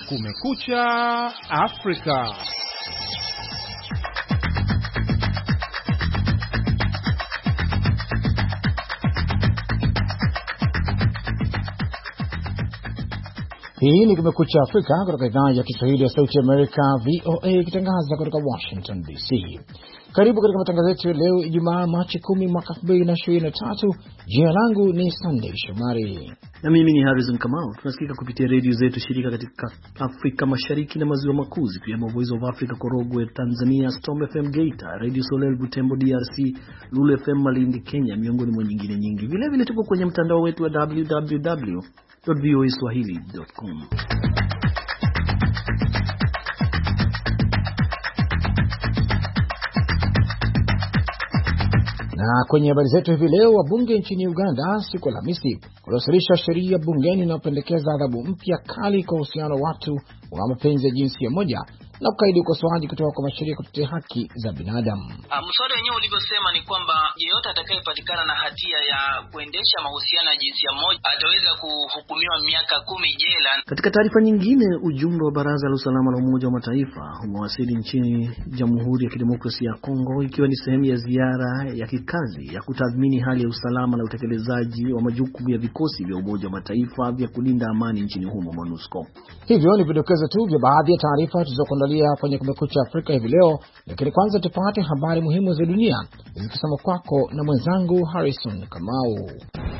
Kumekucha Afrika. Hii ni Kumekucha Afrika kutoka idhaa ya Kiswahili ya Sauti ya Amerika VOA ikitangaza kutoka Washington DC. Karibu katika matangazo yetu leo Ijumaa Machi 10 mwaka 2023. Jina langu ni Sunday Shomari. Na mimi ni Harrison Kamau. Tunasikika kupitia redio zetu shirika katika Afrika Mashariki na Maziwa Makuu, zikiwemo Voice of Africa Korogwe Tanzania, Storm FM Geita, Radio Soleil Butembo DRC, Lulu FM Malindi Kenya, miongoni mwa nyingine nyingi. Vile vile tuko kwenye mtandao wetu wa www.voaswahili.com. Na kwenye habari zetu hivi leo, wabunge nchini Uganda siku Alhamisi waliwasilisha sheria bungeni inayopendekeza adhabu mpya kali kwa uhusiano wa watu wa mapenzi ya jinsia moja na kukaidi ukosoaji kutoka kwa mashirika kutetea haki za binadamu. Mswada wenyewe ulivyosema ni kwamba yeyote atakayepatikana na hatia ya kuendesha mahusiano ya jinsia moja ataweza kuhukumiwa miaka 10 jela. Katika taarifa nyingine, ujumbe wa Baraza la Usalama la Umoja wa Mataifa umewasili nchini Jamhuri ya Kidemokrasia ya Kongo ikiwa ni sehemu ya ziara ya kikazi ya kutathmini hali ya usalama na utekelezaji wa majukumu ya vikosi vya Umoja wa Mataifa vya kulinda amani nchini humo MONUSCO. Hivyo ni vidokezo tu vya baadhi ya taarifa tulizokuandalia kwenye Kumekucha Afrika hivi leo, lakini kwanza tupate habari muhimu za dunia zikisoma kwako na mwenzangu Harrison Kamau.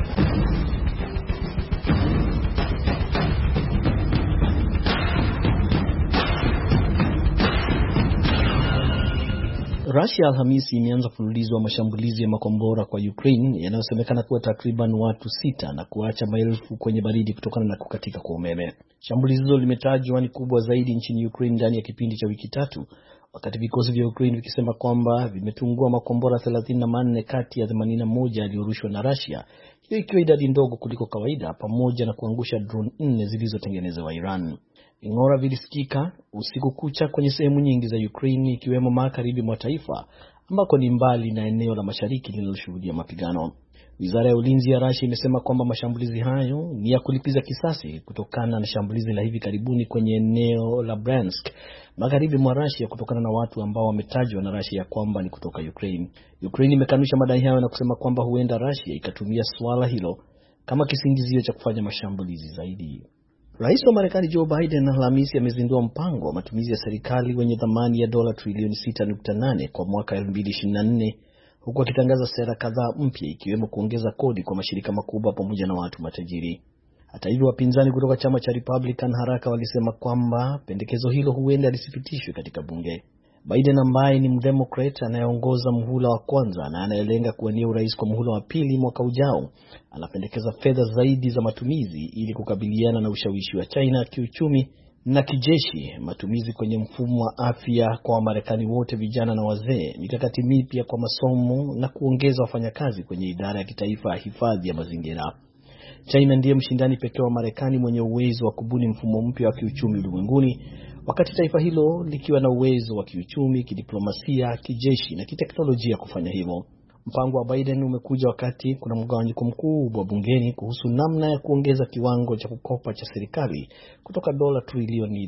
Russia Alhamisi imeanza mfululizo wa mashambulizi ya makombora kwa Ukraine yanayosemekana kuwa takriban watu 6 na kuacha maelfu kwenye baridi kutokana na kukatika kwa umeme. Shambulizi hilo limetajwa ni kubwa zaidi nchini Ukraine ndani ya kipindi cha wiki 3, wakati vikosi vya Ukraine vikisema kwamba vimetungua makombora 34 kati ya 81 yaliyorushwa na Russia, hiyo ikiwa idadi ndogo kuliko kawaida, pamoja na kuangusha drone 4 zilizotengenezwa Iran. Ving'ora vilisikika usiku kucha kwenye sehemu nyingi za Ukraine, ikiwemo magharibi mwa taifa ambako ni mbali na eneo la mashariki linaloshuhudia mapigano. Wizara ya Ulinzi ya Russia imesema kwamba mashambulizi hayo ni ya kulipiza kisasi kutokana na shambulizi la hivi karibuni kwenye eneo la Bryansk, magharibi mwa Russia, kutokana na watu ambao wametajwa na Russia kwamba ni kutoka Ukraine. Ukraine imekanusha madai hayo na kusema kwamba huenda Russia ikatumia swala hilo kama kisingizio cha kufanya mashambulizi zaidi. Rais wa Marekani Joe Biden Alhamisi amezindua mpango wa matumizi ya serikali wenye thamani ya dola trilioni 6.8 kwa mwaka 2024, huku akitangaza sera kadhaa mpya ikiwemo kuongeza kodi kwa mashirika makubwa pamoja na watu matajiri. Hata hivyo, wapinzani kutoka chama cha Republican haraka walisema kwamba pendekezo hilo huenda lisipitishwe katika bunge. Biden ambaye ni mdemokrat anayeongoza muhula wa kwanza na anayelenga kuwania urais kwa muhula wa pili mwaka ujao, anapendekeza fedha zaidi za matumizi ili kukabiliana na ushawishi wa China kiuchumi na kijeshi, matumizi kwenye mfumo wa afya kwa Wamarekani wote, vijana na wazee, mikakati mipya kwa masomo na kuongeza wafanyakazi kwenye idara ya kitaifa ya hifadhi ya mazingira. China ndiye mshindani pekee wa Marekani mwenye uwezo wa kubuni mfumo mpya wa kiuchumi ulimwenguni, wakati taifa hilo likiwa na uwezo wa kiuchumi, kidiplomasia, kijeshi na kiteknolojia kufanya hivyo. Mpango wa Biden umekuja wakati kuna mgawanyiko mkubwa bungeni kuhusu namna ya kuongeza kiwango cha kukopa cha serikali kutoka dola trilioni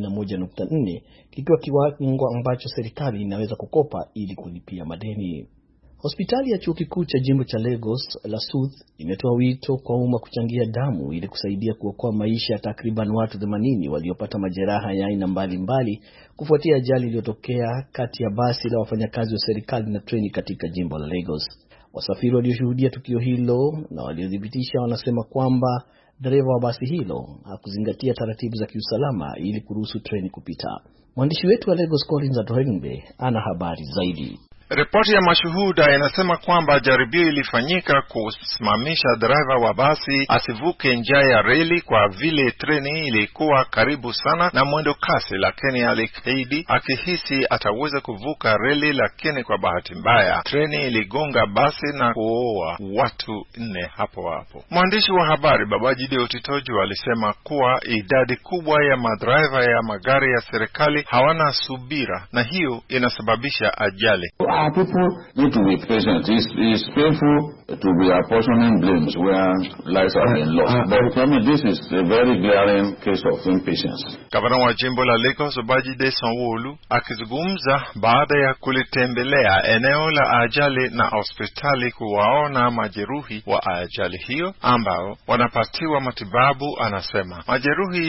31.4 kikiwa kiwango ambacho serikali inaweza kukopa ili kulipia madeni. Hospitali ya chuo kikuu cha jimbo cha Lagos la South imetoa wito kwa umma kuchangia damu ili kusaidia kuokoa maisha ya takriban watu 80 waliopata majeraha ya aina mbalimbali kufuatia ajali iliyotokea kati ya basi la wafanyakazi wa serikali na treni katika jimbo la Lagos. Wasafiri walioshuhudia tukio hilo na waliothibitisha wanasema kwamba dereva wa basi hilo hakuzingatia taratibu za kiusalama ili kuruhusu treni kupita. Mwandishi wetu wa Lagos Collins Atohengbe ana habari zaidi. Ripoti ya mashuhuda inasema kwamba jaribio ilifanyika kusimamisha dereva wa basi asivuke njia ya reli kwa vile treni ilikuwa karibu sana na mwendo kasi, lakini alikaidi akihisi ataweza kuvuka reli, lakini kwa bahati mbaya treni iligonga basi na kuua watu 4 hapo hapo. Mwandishi wa habari Babajide Otitoju alisema kuwa idadi kubwa ya madereva ya magari ya serikali hawana subira na hiyo inasababisha ajali. our people need to be patient. It's painful to be apportioning blames where lives have been lost. But I mean, this is a very glaring case of impatience. Gavana wa jimbo la Lagos Babajide Sanwo-Olu akizungumza baada ya kulitembelea eneo la ajali na hospitali kuwaona majeruhi wa ajali hiyo ambao wanapatiwa matibabu, anasema majeruhi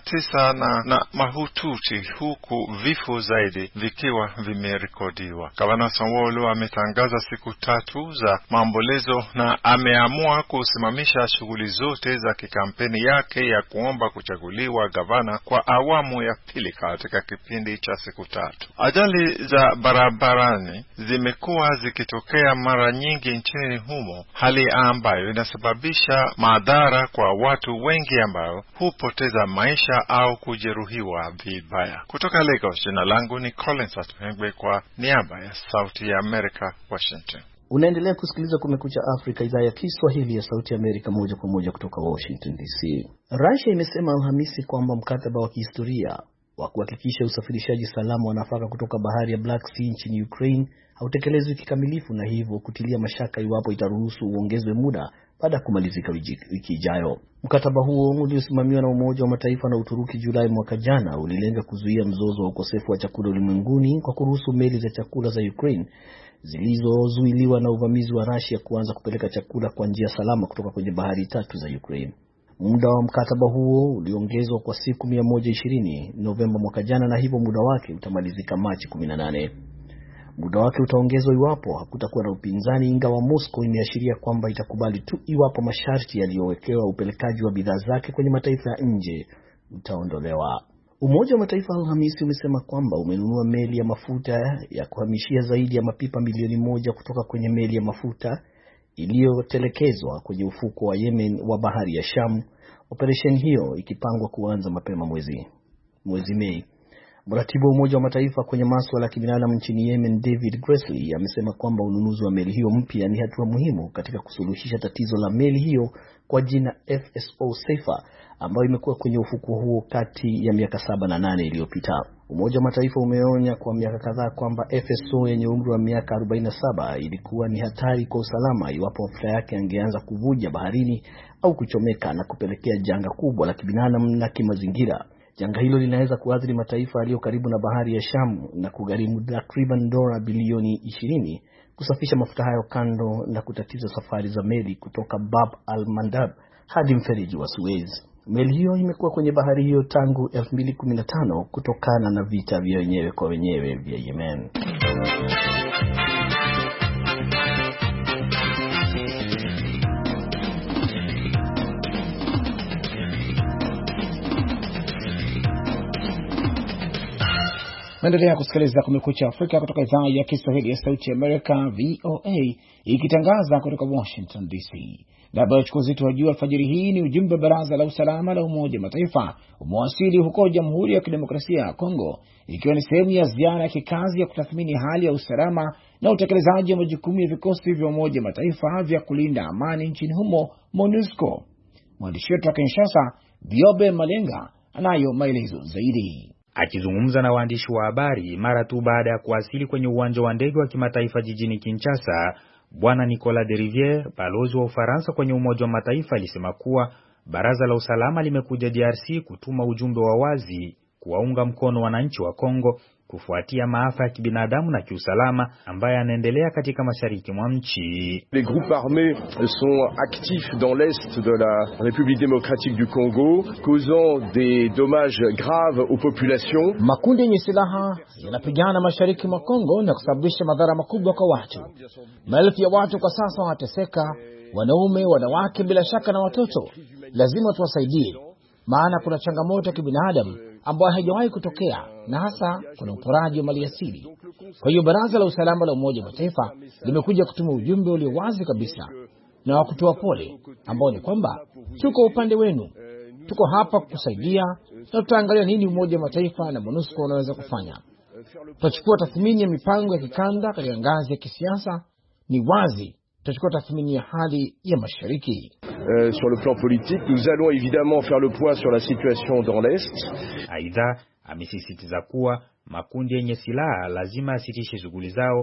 29 na mahututi, huku vifo zaidi vikiwa vimerekodiwa. Gavana Sanwo-Olu ametangaza siku 3 za maombolezo na ameamua kusimamisha shughuli zote za kikampeni yake ya kuomba kuchaguliwa gavana kwa awamu ya pili katika kipindi cha siku 3. Ajali za barabarani zimekuwa zikitokea mara nyingi nchini humo, hali ambayo inasababisha madhara kwa watu wengi ambao hupoteza maisha au kujeruhiwa vibaya. Kutoka Lagos, jina langu ni Collins Atuhengwe kwa niaba ya Sauti ya Amerika, Washington. Unaendelea kusikiliza Kumekucha Afrika, idhaa ya Kiswahili ya Sauti ya Amerika, moja kwa moja kutoka Washington DC. Russia imesema Alhamisi kwamba mkataba wa kihistoria wa kuhakikisha usafirishaji salama wa nafaka kutoka bahari ya Black Sea nchini Ukraine hautekelezwi kikamilifu, na hivyo kutilia mashaka iwapo itaruhusu uongezwe muda baada ya kumalizika wiki ijayo. Mkataba huo uliosimamiwa na Umoja wa Mataifa na Uturuki Julai mwaka jana ulilenga kuzuia mzozo wa ukosefu wa chakula ulimwenguni kwa kuruhusu meli za chakula za Ukraine zilizozuiliwa na uvamizi wa Russia kuanza kupeleka chakula kwa njia salama kutoka kwenye bahari 3 za Ukraine. Muda wa mkataba huo uliongezwa kwa siku 120 Novemba mwaka jana, na hivyo muda wake utamalizika Machi 18. Muda wake utaongezwa iwapo hakutakuwa na upinzani, ingawa Moscow imeashiria kwamba itakubali tu iwapo masharti yaliyowekewa upelekaji wa bidhaa zake kwenye mataifa ya nje utaondolewa. Umoja wa Mataifa Alhamisi umesema kwamba umenunua meli ya mafuta ya kuhamishia zaidi ya mapipa milioni 1 kutoka kwenye meli ya mafuta iliyotelekezwa kwenye ufuko wa Yemen wa bahari ya Sham, operesheni hiyo ikipangwa kuanza mapema mwezi Mei. Mratibu wa Umoja wa Mataifa kwenye masuala ya kibinadamu nchini Yemen, David Gressly, amesema kwamba ununuzi wa meli hiyo mpya ni hatua muhimu katika kusuluhisha tatizo la meli hiyo kwa jina FSO Safer, ambayo imekuwa kwenye ufuko huo kati ya miaka 7 na 8 iliyopita. Umoja wa Mataifa umeonya kwa miaka kadhaa kwamba FSO yenye umri wa miaka 47 ilikuwa ni hatari kwa usalama iwapo mafuta yake angeanza kuvuja baharini au kuchomeka na kupelekea janga kubwa la kibinadamu na kimazingira. Janga hilo linaweza kuathiri mataifa yaliyo karibu na bahari ya Shamu na kugharimu takriban dola bilioni 20 kusafisha mafuta hayo, kando na kutatiza safari za meli kutoka Bab al-Mandab hadi mfereji wa Suez. Meli hiyo imekuwa kwenye bahari hiyo tangu 2015 kutokana na vita vya wenyewe kwa wenyewe vya Yemen. Naendelea kusikiliza Kumekucha Afrika kutoka idhaa ya Kiswahili ya Sauti ya Amerika, VOA, ikitangaza kutoka Washington DC. Na habari chukua uzito wa juu alfajiri hii ni ujumbe wa Baraza la Usalama la Umoja wa Mataifa umewasili huko Jamhuri ya Kidemokrasia ya Kongo, ikiwa ni sehemu ya ziara ya kikazi ya kutathmini hali ya usalama na utekelezaji wa majukumu ya vikosi vya Umoja wa Mataifa vya kulinda amani nchini humo, MONUSCO. Mwandishi wetu wa Kinshasa, Biobe Malenga, anayo maelezo zaidi. Akizungumza na waandishi wa habari mara tu baada ya kuwasili kwenye uwanja wa ndege wa kimataifa jijini Kinshasa, Bwana Nicolas de Rivière, balozi wa Ufaransa kwenye Umoja wa Mataifa, alisema kuwa Baraza la Usalama limekuja DRC kutuma ujumbe wa wazi kuwaunga mkono wananchi wa Kongo kufuatia maafa ya kibinadamu na kiusalama ambayo yanaendelea katika mashariki mwa nchi. Les groupes armés sont actifs dans l'est de la République démocratique du Congo, causant des dommages graves aux populations. Makundi yenye silaha yanapigana mashariki mwa Kongo na kusababisha madhara makubwa kwa watu. Maelfu ya watu kwa sasa wanateseka, wanaume, wanawake, bila shaka na watoto. Lazima tuwasaidie, maana kuna changamoto ya kibinadamu ambayo haijawahi kutokea, na hasa kuna uporaji wa maliasili. Kwa hiyo Baraza la Usalama la Umoja wa Mataifa limekuja kutuma ujumbe ulio wazi kabisa na wa kutoa pole, ambao ni kwamba tuko upande wenu, tuko hapa kukusaidia, na tutaangalia nini Umoja wa Mataifa na MONUSCO wanaweza kufanya. Tutachukua tathmini ya mipango ya kikanda katika ngazi ya kisiasa. Ni wazi tutachukua tathmini ya hali ya mashariki. Sur le plan politique, nous allons évidemment faire le point sur la situation dans l'Est. Aidha, amesisitiza kuwa makundi yenye silaha lazima asitishe shughuli zao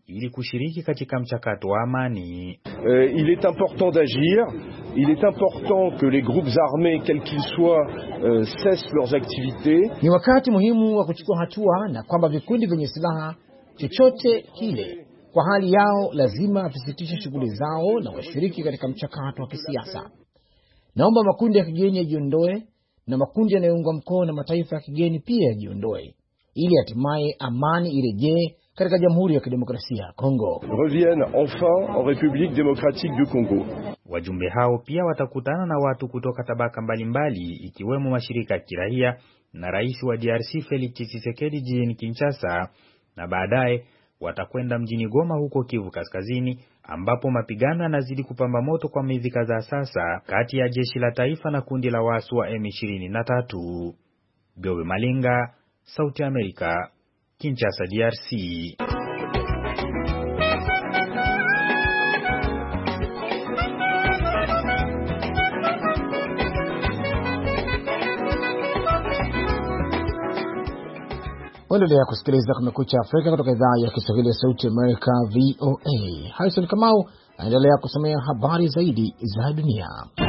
ili kushiriki katika mchakato wa amani. Il est important d'agir. Il est important que les groupes armés, quels qu'ils soient, cessent leurs activités. Ni wakati muhimu wa kuchukua hatua na kwamba vikundi vyenye silaha chochote kile kwa hali yao lazima visitishe shughuli zao na washiriki katika mchakato wa kisiasa. Naomba makundi ya kigeni yajiondoe na makundi yanayoungwa mkono na mataifa ya kigeni pia yajiondoe ili hatimaye amani irejee katika Jamhuri ya Kidemokrasia ya Kongo. Reviennent enfin en République démocratique du Congo. Wajumbe hao pia watakutana na watu kutoka tabaka mbalimbali ikiwemo mashirika ya kiraia na rais wa DRC Felix Tshisekedi jijini Kinshasa, na baadaye watakwenda mjini Goma huko Kivu Kaskazini ambapo mapigano yanazidi kupamba moto kwa miezi kadhaa sasa kati ya jeshi la taifa na kundi la waasi wa M23. Gobe Malinga, Sauti ya Amerika, Kinshasa, DRC. Endelea kusikiliza Kumekucha Afrika kutoka idhaa ya Kiswahili ya Sauti ya Amerika, VOA. Harrison Kamau anaendelea kusomea habari zaidi za dunia.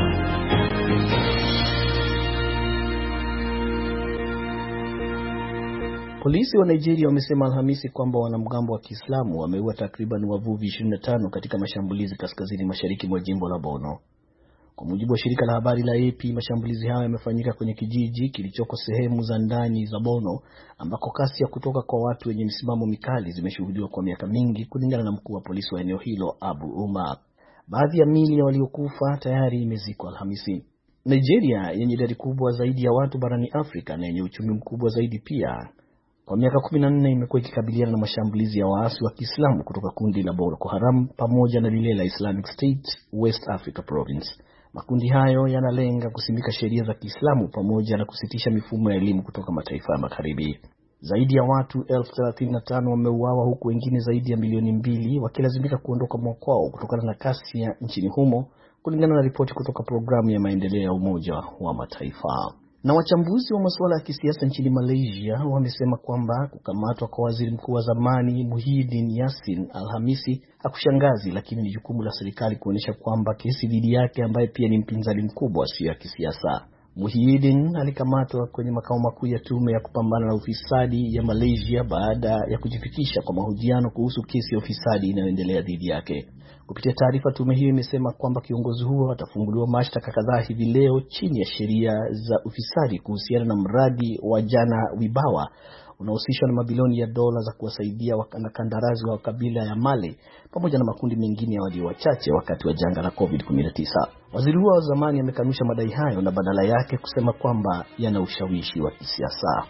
Polisi wa Nigeria wamesema Alhamisi kwamba wanamgambo wa Kiislamu wameua takriban wavuvi 25 katika mashambulizi kaskazini mashariki mwa jimbo la Borno. Kwa mujibu wa shirika la habari la AP, mashambulizi hayo yamefanyika kwenye kijiji kilichoko sehemu za ndani za Borno ambako kasi ya kutoka kwa watu wenye misimamo mikali zimeshuhudiwa kwa miaka mingi, kulingana na mkuu wa polisi wa eneo hilo Abu Umar. Baadhi ya miili ya waliokufa tayari imezikwa Alhamisi. Nigeria yenye idadi kubwa zaidi ya watu barani Afrika na yenye uchumi mkubwa zaidi pia, kwa miaka 14 imekuwa ikikabiliana na mashambulizi ya waasi wa Kiislamu kutoka kundi la Boko Haram pamoja na lile la Islamic State West Africa Province. Makundi hayo yanalenga kusimika sheria za Kiislamu pamoja na kusitisha mifumo ya elimu kutoka mataifa ya magharibi. Zaidi ya watu 35,000 wameuawa huku wengine zaidi ya milioni 2 wakilazimika kuondoka mwakwao kutokana na kasi ya nchini humo, kulingana na ripoti kutoka programu ya maendeleo ya Umoja wa Mataifa. Na wachambuzi wa masuala ya kisiasa nchini Malaysia wamesema kwamba kukamatwa kwa waziri mkuu wa zamani Muhyiddin Yassin Alhamisi hakushangazi, lakini ni jukumu la serikali kuonyesha kwamba kesi dhidi yake ambaye pia ni mpinzani mkubwa sio ya kisiasa. Muhyiddin alikamatwa kwenye makao makuu ya tume ya kupambana na ufisadi ya Malaysia baada ya kujifikisha kwa mahojiano kuhusu kesi ya ufisadi inayoendelea dhidi yake. Kupitia taarifa, tume hiyo imesema kwamba kiongozi huo atafunguliwa mashtaka kadhaa hivi leo chini ya sheria za ufisadi kuhusiana na mradi wa Jana Wibawa unaohusishwa na mabilioni ya dola za kuwasaidia wanakandarasi wa kabila ya Male pamoja na makundi mengine ya walio wachache wakati wa janga la COVID-19. Waziri huo wa zamani amekanusha madai hayo na badala yake kusema kwamba yana ushawishi wa kisiasa.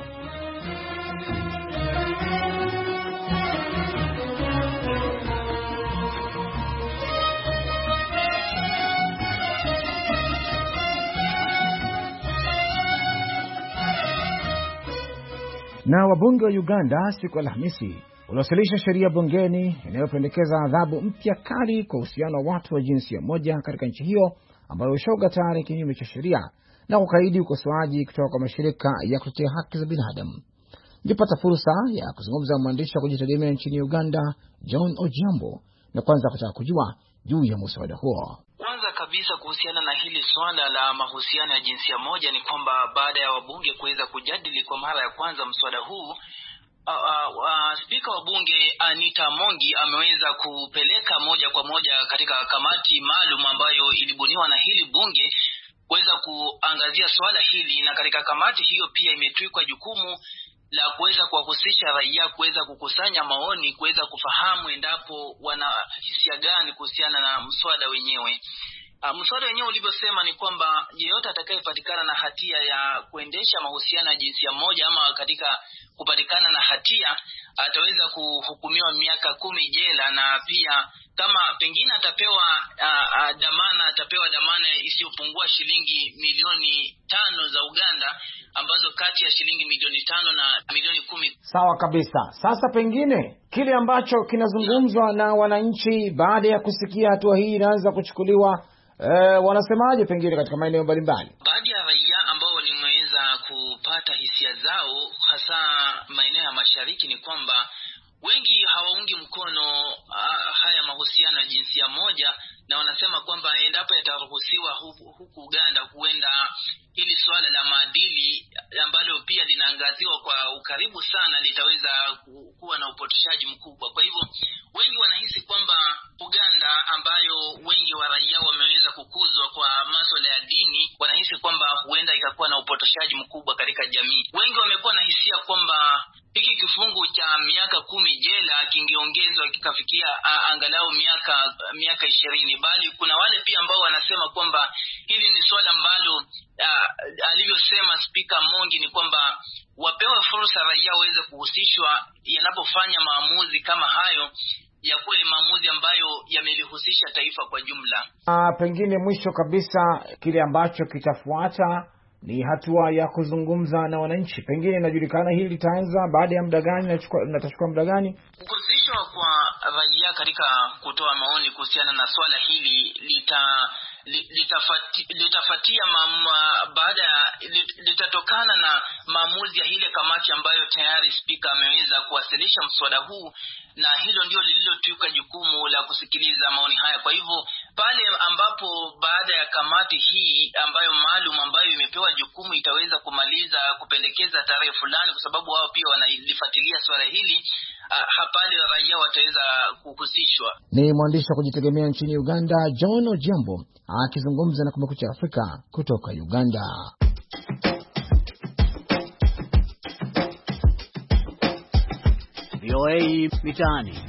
Na wabunge wa Uganda siku Alhamisi waliwasilisha sheria bungeni inayopendekeza adhabu mpya kali kwa uhusiano wa watu wa jinsia moja katika nchi hiyo, ambayo ushoga tayari kinyume cha sheria na kukaidi ukosoaji kutoka kwa mashirika ya kutetea haki za binadamu. Nilipata fursa ya kuzungumza na mwandishi wa kujitegemea nchini Uganda, John Ojiambo, na kwanza kutaka kujua juu ya muswada huo. Kwanza kabisa kuhusiana na hili swala la mahusiano ya jinsia moja ni kwamba baada ya wabunge kuweza kujadili kwa mara ya kwanza mswada huu, spika wa bunge Anita Mongi ameweza kupeleka moja kwa moja katika kamati maalum ambayo ilibuniwa na hili bunge kuweza kuangazia swala hili, na katika kamati hiyo pia imetwikwa jukumu la kuweza kuwahusisha raia kuweza kukusanya maoni, kuweza kufahamu endapo wana hisia gani kuhusiana na mswada wenyewe. Mswada wenyewe ulivyosema ni kwamba yeyote atakayepatikana na hatia ya kuendesha mahusiano ya jinsia moja ama katika kupatikana na hatia ataweza kuhukumiwa miaka 10 jela, na pia kama pengine atapewa dhamana isiyopungua shilingi milioni 5 za Uganda, ambazo kati ya shilingi milioni 5 na milioni 10. Sawa kabisa. Sasa pengine kile ambacho kinazungumzwa na wananchi baada ya kusikia hatua hii inaanza kuchukuliwa, wanasemaje pengine katika maeneo mbalimbali? Baadhi ya raia ambao nimeweza kupata hisia zao hasa maeneo ya mashariki ni kwamba wengi hawaungi mkono haya mahusiano ya jinsia moja, na wanasema kwamba endapo yataruhusiwa huku Uganda, huenda hili swala la maadili ambalo pia linaangaziwa kwa ukaribu sana litaweza kuwa na upotoshaji mkubwa. Kwa hivyo wengi wanahisi kwamba Uganda, ambayo wengi wa raia wameweza kukuzwa kwa masuala ya dini, wanahisi kwamba huenda ikakuwa na upotoshaji mkubwa katika jamii. Wengi wamekuwa na hisia kwamba hiki kifungu cha miaka 10 jela kingeongezwa kikafikia angalau miaka 20, bali kuna wale pia ambao wanasema kwamba hili ni swala ambalo alivyosema Speaker Mongi ni kwamba wapewe fursa raia waweze kuhusishwa yanapofanya maamuzi kama hayo, yakuwe maamuzi ambayo yamelihusisha taifa kwa jumla. Pengine mwisho kabisa, kile ambacho kitafuata ni hatua ya kuzungumza na wananchi. Pengine inajulikana hili litaanza baada ya muda gani, natachukua muda gani? Kuhusishwa kwa raia katika kutoa maoni kuhusiana na swala hili litafatia litatokana na maamuzi ya ile kamati ambayo tayari Speaker ameweza kuwasilisha mswada huu, na hilo ndio lililotuka jukumu la kusikiliza maoni haya. Kwa hivyo pale ambapo baada ya kamati hii ambayo maalum ambayo imepewa jukumu itaweza kumaliza kupendekeza tarehe fulani, kwa sababu wao pia wanalifuatilia swala hili, hapale raia wataweza kuhusishwa. Ni mwandishi wa kujitegemea nchini Uganda John Ojiambo akizungumza na Kumekucha Afrika kutoka Uganda. VOA Mitaani.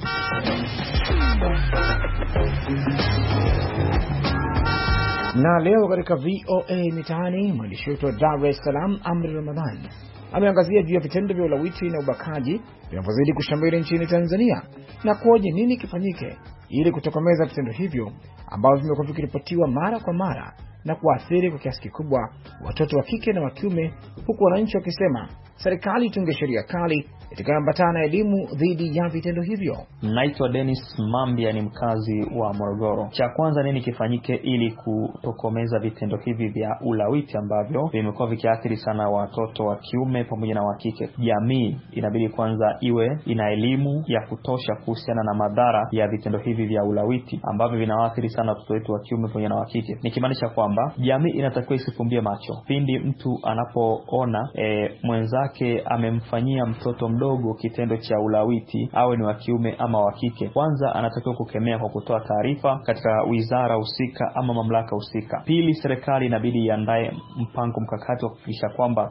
Na leo katika VOA Mitaani, mwandishi wetu wa Dar es Salaam Amri Ramadhani ameangazia juu ya vitendo vya ulawiti na ubakaji vinavyozidi kushamiri nchini Tanzania na kuoje nini kifanyike ili kutokomeza vitendo hivyo ambavyo vimekuwa vikiripotiwa mara kwa mara na kuathiri kwa kiasi kikubwa watoto wa kike na wa kiume, huku wananchi wakisema serikali itunge sheria kali itakayoambatana na elimu dhidi ya vitendo hivyo. Naitwa Dennis Mambia, ni mkazi wa Morogoro. Cha kwanza nini kifanyike ili kutokomeza vitendo hivi vya ulawiti ambavyo vimekuwa vikiathiri sana watoto wa kiume pamoja na wa kike? Jamii inabidi kwanza iwe ina elimu ya kutosha kuhusiana na madhara ya vitendo hivi vya ulawiti ambavyo vinawaathiri sana watoto wetu wa kiume pamoja na wa kike. Nikimaanisha kwamba jamii inatakiwa isifumbie macho pindi mtu anapoona mwenzake amemfanyia mtoto mdogo kitendo cha ulawiti, awe ni wa kiume ama wa kike. Kwanza anatakiwa kukemea kwa kutoa taarifa katika wizara husika ama mamlaka husika. Pili, serikali inabidi iandae mpango mkakati wa kuhakikisha kwamba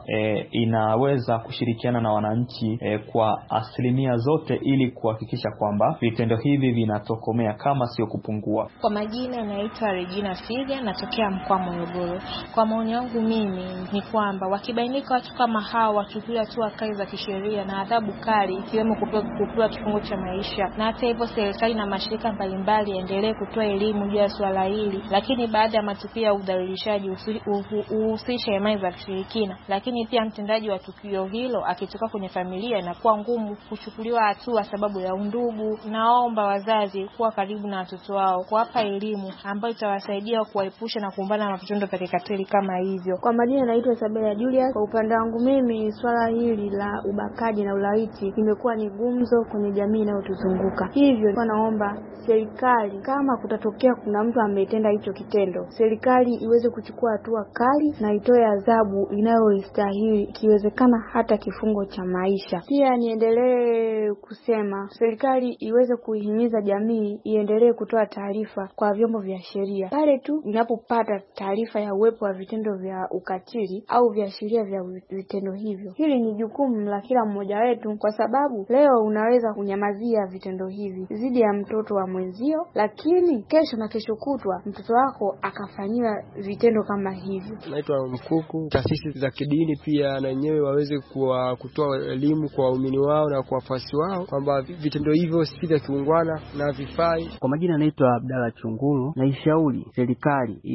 inaweza kushirikiana na wananchi kwa asilimia zote ili kuhakikisha kwamba vitendo hivi vinatokomea kama sio kupungua. Kwa majina naitwa Regina Figa, natokea mkoa Morogoro. Kwa maoni yangu mimi ni kwamba wakibainika watu kama hao wachukuliwa hatua kali za kisheria na adhabu kali, ikiwemo kupewa kifungo cha maisha. Na hata hivyo serikali na mashirika mbalimbali yaendelee kutoa elimu juu ya swala hili, lakini baada ya matukio ya udhalilishaji uhusisha imani za kishirikina. Lakini pia mtendaji wa tukio hilo akitoka kwenye familia inakuwa ngumu kuchukuliwa hatua sababu ya undugu. Naomba wazazi kuwa karibu na watoto wao, kuwapa elimu ambayo itawasaidia kuwaepusha na kukumbana na vitendo vya kikatili kama hivyo. Kwa majina naitwa Sabela Julius. Kwa upande wangu mimi, swala hili la ubakaji na ulawiti limekuwa ni gumzo kwenye jamii inayotuzunguka. Hivyo naomba serikali, kama kutatokea kuna mtu ametenda hicho kitendo, serikali iweze kuchukua hatua kali na itoe adhabu inayostahili, ikiwezekana hata kifungo cha maisha. Pia niendelee kusema serikali iweze kuihimiza jamii iendelee kutoa taarifa kwa vyombo vya sheria pale tu inapopata taarifa ya uwepo wa vitendo vya ukatili au viashiria vya vitendo hivyo. Hili ni jukumu la kila mmoja wetu, kwa sababu leo unaweza kunyamazia vitendo hivi dhidi ya mtoto wa mwenzio, lakini kesho na kesho kutwa mtoto wako akafanyiwa vitendo kama hivyo. Naitwa Mkuku. Taasisi za kidini pia na wenyewe waweze kutoa elimu kwa waumini wao na kwa wafuasi wao kwamba vitendo hivyo si vya kiungwana na vifai. Kwa majina naitwa Abdalla Chunguru. Naishauri serikali iweke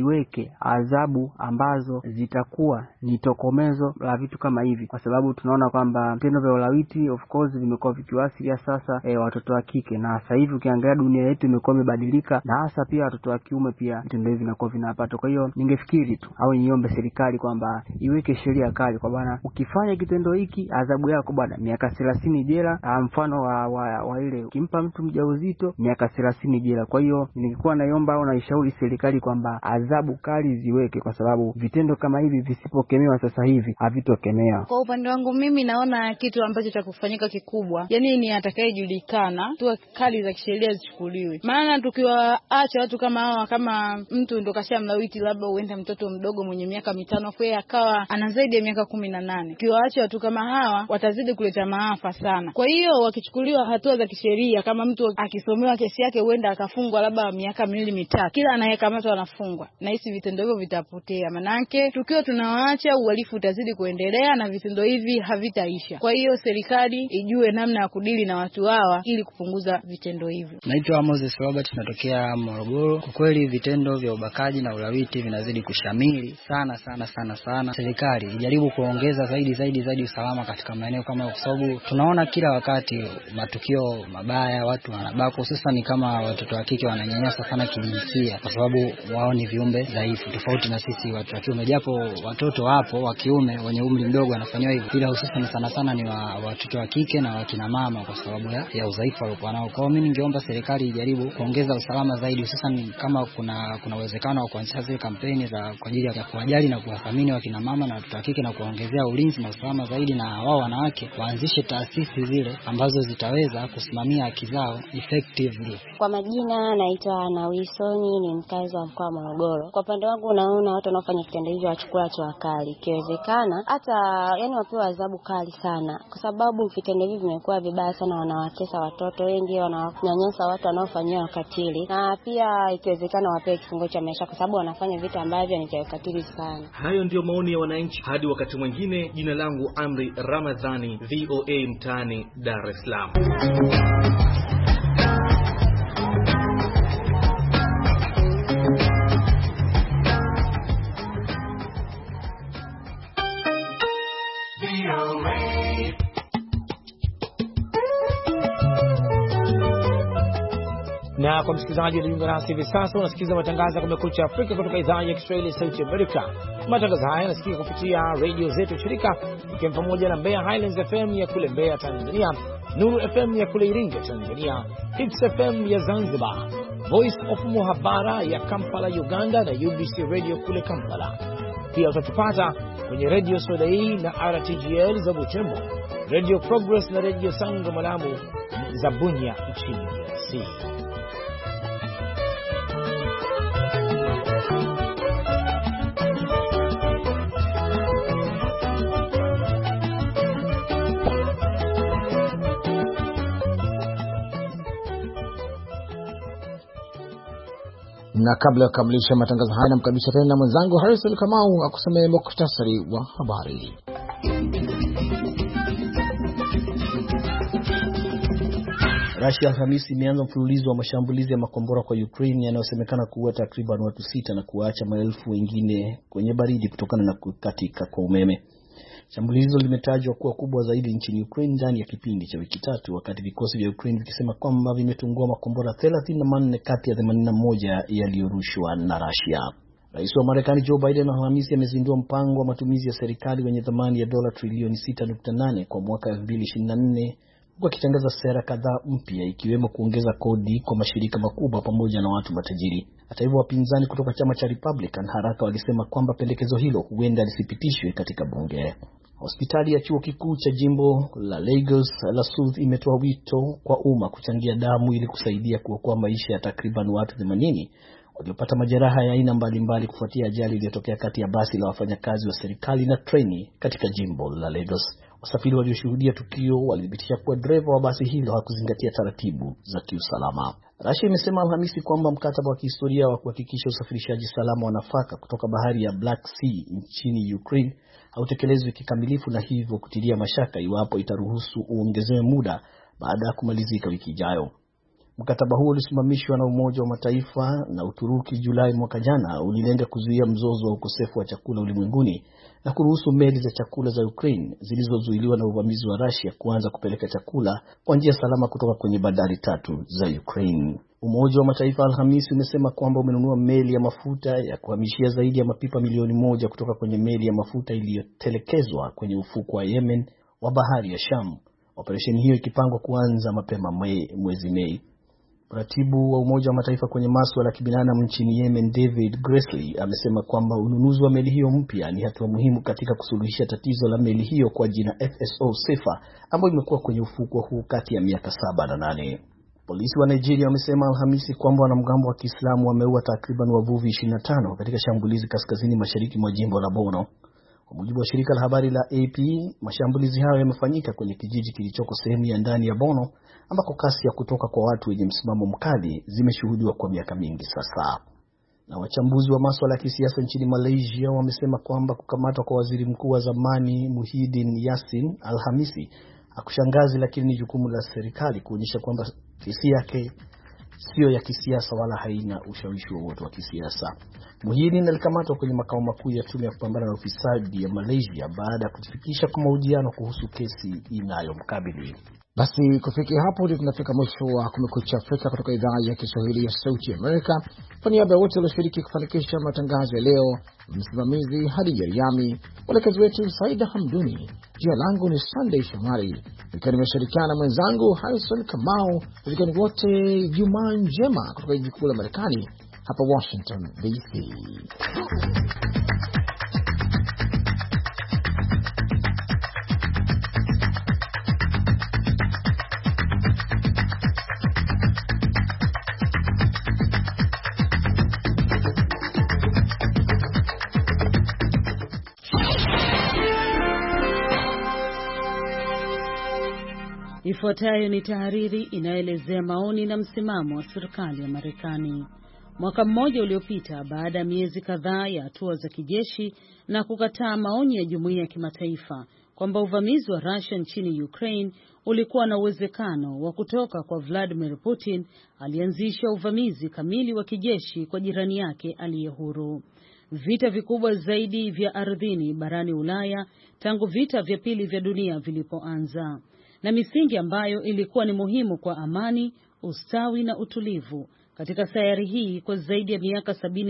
iweke adhabu ambazo zitakuwa ni tokomezo la vitu kama hivi, kwa sababu tunaona kwamba vitendo vya ulawiti of course vimekuwa vikiwasilia sasa watoto wa kike, na sasa hivi ukiangalia dunia yetu imekuwa imebadilika, na hasa pia watoto wa kiume pia vitendo hivi vinakuwa vinapata. Kwa hiyo ningefikiri tu au niombe serikali kwamba iweke sheria kali kwa bwana, ukifanya kitendo hiki adhabu yako bwana miaka 30 jela, mfano wa ile ukimpa mtu mjauzito miaka 30 jela. Kwa hiyo nilikuwa naomba au naishauri serikali kwamba adhabu kali ziweke, kwa sababu vitendo kama hivi visipokemewa sasa hivi havitokemewa. Kwa upande wangu mimi naona kitu ambacho cha kufanyika kikubwa, yani ni atakayejulikana tu kali za kisheria zichukuliwe. Maana tukiwaacha watu kama hawa, kama mtu ndo kashamlawiti labda uende mtoto mdogo mwenye miaka 5 kwa akawa ana zaidi ya miaka 18, tukiwaacha watu kama hawa watazidi kuleta maafa sana. Kwa hiyo wakichukuliwa hatua za kisheria, kama mtu akisomewa kesi yake huenda akafungwa labda miaka 2-3, kila anayekamatwa anafungwa, na hisi vitendo hivyo vitapotea. Manake tukiwa tunawaacha uhalifu utazidi kuendelea na vitendo hivi havitaisha. Kwa hiyo serikali ijue namna ya kudili na watu hawa ili kupunguza vitendo hivyo. Naitwa Moses Robert, natokea Morogoro. Kwa kweli vitendo vya ubakaji na ulawiti vinazidi kushamili sana. Serikali ijaribu kuongeza zaidi usalama katika maeneo kama, kwa sababu tunaona kila wakati matukio mabaya, watu wanabaka, hususan kama watoto wa kike wananyanyaswa sana kijinsia, kwa sababu wao ni viumbe dhaifu tofauti na sisi watu wa kiume, japo watoto wapo wa kiume wenye umri mdogo wanafanywa hivyo, ila hususan sana ni watoto wa kike na wakina mama, kwa sababu ya udhaifu waliokuwa nao. Kwa mimi ningeomba serikali ijaribu kuongeza usalama zaidi, hususan kama kuna uwezekano wa kuanzisha zile kampeni za kwa ajili ya kuwajali na kuwathamini wakina mama na watoto wa kike, na kuongezea ulinzi na usalama zaidi, na wao wanawake waanzishe taasisi zile ambazo zitaweza kusimamia haki zao effectively. Kwa majina naitwa Nawisoni, ni mkazi wa mkoa wa Morogoro. Kwa upande wangu naona watu wanaofanya kitendo hivyo wachukua hatua kali, ikiwezekana hata wapewe adhabu kali sana, kwa sababu vitendo hivi vimekuwa vibaya sana, wanawatesa watoto wengi, wananyanyasa watu wanaofanyia ukatili, na pia ikiwezekana wapewe kifungo cha maisha, kwa sababu wanafanya vitu ambavyo ni vya ukatili sana. Hayo ndio maoni ya wananchi. Hadi wakati mwingine, jina langu Amri Ramadhani, VOA Mtaani, Dar es Salaam. Na kwa msikilizaji ulijiunga nasi hivi sasa, unasikiliza matangazo ya Kumekucha Afrika kutoka idhaa ya Kiswahili ya Sauti ya Amerika. Matangazo haya yanasikika kupitia radio zetu shirika, ikiwa pamoja na Mbeya Highlands FM ya kule Mbeya Tanzania, Nuru FM ya kule Iringa Tanzania, Hits FM ya Zanzibar, Voice of Muhabara ya Kampala Uganda, na UBC Radio kule Kampala. Pia utatupata kwenye Radio Soleil na RTGL za Butembo, Radio Progress na Radio Sango Malamu za Bunya nchini DRC. Na kabla ya kukamilisha matangazo haya, namkaribisha tena mwenzangu Harrison Kamau akusomee muktasari wa habari. Russia Alhamisi imeanza mfululizo wa mashambulizi ya makombora kwa Ukraine yanayosemekana kuua takriban watu 6 na kuacha maelfu wengine kwenye baridi kutokana na kukatika kwa umeme. Shambulizo limetajwa kuwa kubwa zaidi nchini Ukraine ndani ya kipindi cha wiki 3, wakati vikosi vya Ukraine vikisema kwamba vimetungua makombora 34 kati ya 81 yaliyorushwa na Russia. Rais wa Marekani Joe Biden Alhamisi amezindua mpango wa matumizi ya serikali wenye thamani ya dola trilioni 6.8 kwa mwaka 2024, huku akitangaza sera kadhaa mpya ikiwemo kuongeza kodi kwa mashirika makubwa pamoja na watu matajiri. Hata hivyo, wapinzani kutoka chama cha Republican haraka walisema kwamba pendekezo hilo huenda lisipitishwe katika bunge. Hospitali ya chuo kikuu cha jimbo la Lagos la South imetoa wito kwa umma kuchangia damu ili kusaidia kuokoa maisha ya takriban watu 80 waliopata majeraha ya aina mbalimbali kufuatia ajali iliyotokea kati ya basi la wafanyakazi wa serikali na treni katika jimbo la Lagos. Wasafiri walioshuhudia tukio walithibitisha kuwa dereva wa basi hilo hakuzingatia taratibu za kiusalama. Russia imesema Alhamisi kwamba mkataba wa kihistoria wa kuhakikisha usafirishaji salama wa nafaka kutoka bahari ya Black Sea nchini Ukraine hautekelezwi kikamilifu, na hivyo kutilia mashaka iwapo itaruhusu uongezewe muda baada ya kumalizika wiki ijayo. Mkataba huo ulisimamishwa na Umoja wa Mataifa na Uturuki Julai mwaka jana, ulilenga kuzuia mzozo wa ukosefu wa chakula ulimwenguni na kuruhusu meli za chakula za Ukraine zilizozuiliwa na uvamizi wa Russia kuanza kupeleka chakula kwa njia salama kutoka kwenye bandari 3 za Ukraine. Umoja wa Mataifa Alhamisi umesema kwamba umenunua meli ya mafuta ya kuhamishia zaidi ya mapipa milioni 1 kutoka kwenye meli ya mafuta iliyotelekezwa kwenye ufuko wa Yemen wa bahari ya Sham. Operesheni hiyo ikipangwa kuanza mapema mwezi Mei. Mratibu wa Umoja wa Mataifa kwenye masuala ya kibinadamu nchini Yemen, David Gressly, amesema kwamba ununuzi wa meli hiyo mpya ni hatua muhimu katika kusuluhisha tatizo la meli hiyo kwa jina FSO Safer ambayo imekuwa kwenye ufukwe huu kati ya miaka 7 na 8. Polisi wa Nigeria wamesema Alhamisi kwamba wanamgambo wa Kiislamu wameua takriban wavuvi 25 katika shambulizi kaskazini mashariki mwa jimbo la Borno. Kwa mujibu wa shirika la habari la AP, mashambulizi hayo yamefanyika kwenye kijiji kilichoko sehemu ya ndani ya Borno ambako kasi ya kutoka kwa watu wenye msimamo mkali zimeshuhudiwa kwa miaka mingi sasa. Na wachambuzi wa masuala ya kisiasa nchini Malaysia wamesema kwamba kukamatwa kwa waziri mkuu wa zamani Muhyiddin Yassin Alhamisi hakushangazi, lakini ni jukumu la serikali kuonyesha kwamba kesi yake sio ya kisiasa wala haina ushawishi wowote wa kisiasa. Muhyiddin alikamatwa kwenye makao makuu ya tume ya kupambana na ufisadi ya Malaysia baada ya kufikisha kwa mahojiano kuhusu kesi inayomkabili. Basi kufikia hapo ndio tunafika mwisho wa Kumekucha Afrika kutoka idhaa ya Kiswahili ya Sauti Amerika. Kwa niaba ya wote walioshiriki kufanikisha matangazo ya leo, msimamizi Hadija Riami, mwelekezi wetu Saida Hamduni, jina langu ni Sunday Shomari, nikiwa nimeshirikiana na mwenzangu Harrison Kamau. Tulikeni wote Jumaa njema kutoka jiji kuu la Marekani hapa Washington DC. Ifuatayo ni tahariri inayoelezea maoni na msimamo wa serikali ya Marekani. Mwaka mmoja uliopita, baada ya miezi kadhaa ya hatua za kijeshi na kukataa maoni ya jumuiya ya kimataifa kwamba uvamizi wa Russia nchini Ukraine ulikuwa na uwezekano wa kutoka kwa Vladimir Putin, alianzisha uvamizi kamili wa kijeshi kwa jirani yake aliye huru. Vita vikubwa zaidi vya ardhini barani Ulaya tangu vita vya pili vya dunia vilipoanza, na misingi ambayo ilikuwa ni muhimu kwa amani, ustawi na utulivu katika sayari hii kwa zaidi ya miaka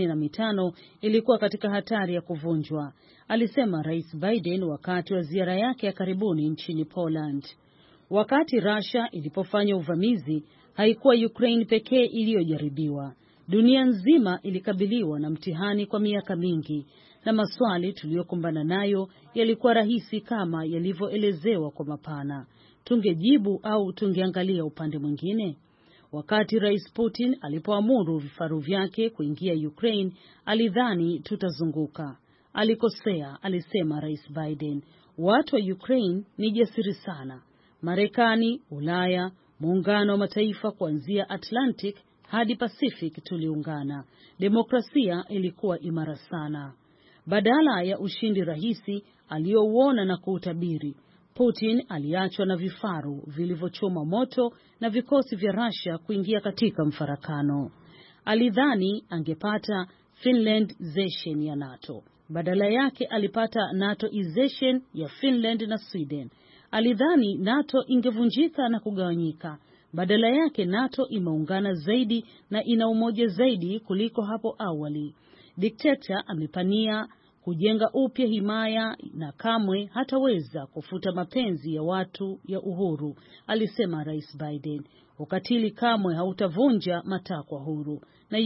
75 ilikuwa katika hatari ya kuvunjwa, alisema Rais Biden wakati wa ziara yake ya karibuni nchini Poland. Wakati Russia ilipofanya uvamizi, haikuwa Ukraine pekee iliyojaribiwa. Dunia nzima ilikabiliwa na mtihani kwa miaka mingi, na maswali tuliyokumbana nayo yalikuwa rahisi kama yalivyoelezewa kwa mapana. Tungejibu au tungeangalia upande mwingine? Wakati Rais Putin alipoamuru vifaru vyake kuingia Ukraine, alidhani tutazunguka. Alikosea, alisema Rais Biden. Watu wa Ukraine ni jasiri sana. Marekani, Ulaya, muungano wa mataifa kuanzia Atlantic hadi Pacific tuliungana. Demokrasia ilikuwa imara sana. Badala ya ushindi rahisi aliyouona na kuutabiri, Putin aliachwa na vifaru vilivyochoma moto na vikosi vya Russia kuingia katika mfarakano. Alidhani angepata Finlandization ya NATO. Badala yake alipata NATOization ya Finland na Sweden. Alidhani NATO ingevunjika na kugawanyika. Badala yake NATO imeungana zaidi na ina umoja zaidi kuliko hapo awali. Dikteta amepania kujenga upya himaya na kamwe hataweza kufuta mapenzi ya watu ya uhuru, alisema Rais Biden. Ukatili kamwe hautavunja matakwa huru, na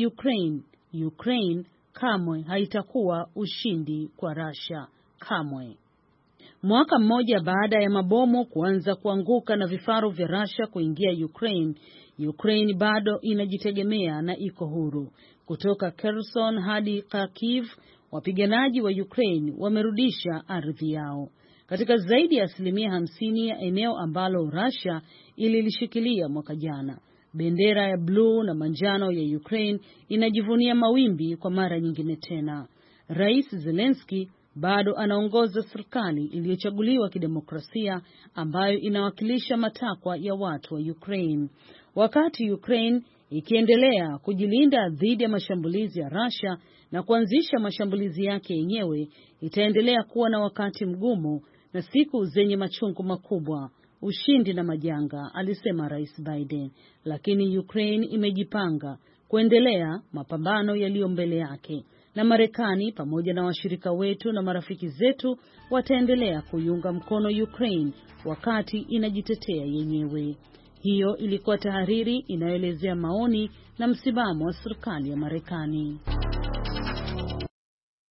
Ukraine kamwe haitakuwa ushindi kwa Russia, kamwe. Mwaka mmoja baada ya mabomu kuanza kuanguka na vifaru vya Russia kuingia Ukraine bado inajitegemea na iko huru. Kutoka Kherson hadi Kharkiv, wapiganaji wa Ukraine wamerudisha ardhi yao. Katika zaidi ya 50% ya eneo ambalo Russia ililishikilia mwaka jana, bendera ya bluu na manjano ya Ukraine inajivunia mawimbi kwa mara nyingine tena. Rais Zelensky bado anaongoza serikali iliyochaguliwa kidemokrasia ambayo inawakilisha matakwa ya watu wa Ukraine. Wakati Ukraine ikiendelea kujilinda dhidi ya mashambulizi ya Russia na kuanzisha mashambulizi yake yenyewe, itaendelea kuwa na wakati mgumu na siku zenye machungu makubwa, ushindi na majanga, alisema Rais Biden. Lakini Ukraine imejipanga kuendelea mapambano yaliyo mbele yake, na Marekani pamoja na washirika wetu na marafiki zetu wataendelea kuiunga mkono Ukraine wakati inajitetea yenyewe. Hiyo ilikuwa tahariri inayoelezea maoni na msimamo wa serikali ya Marekani.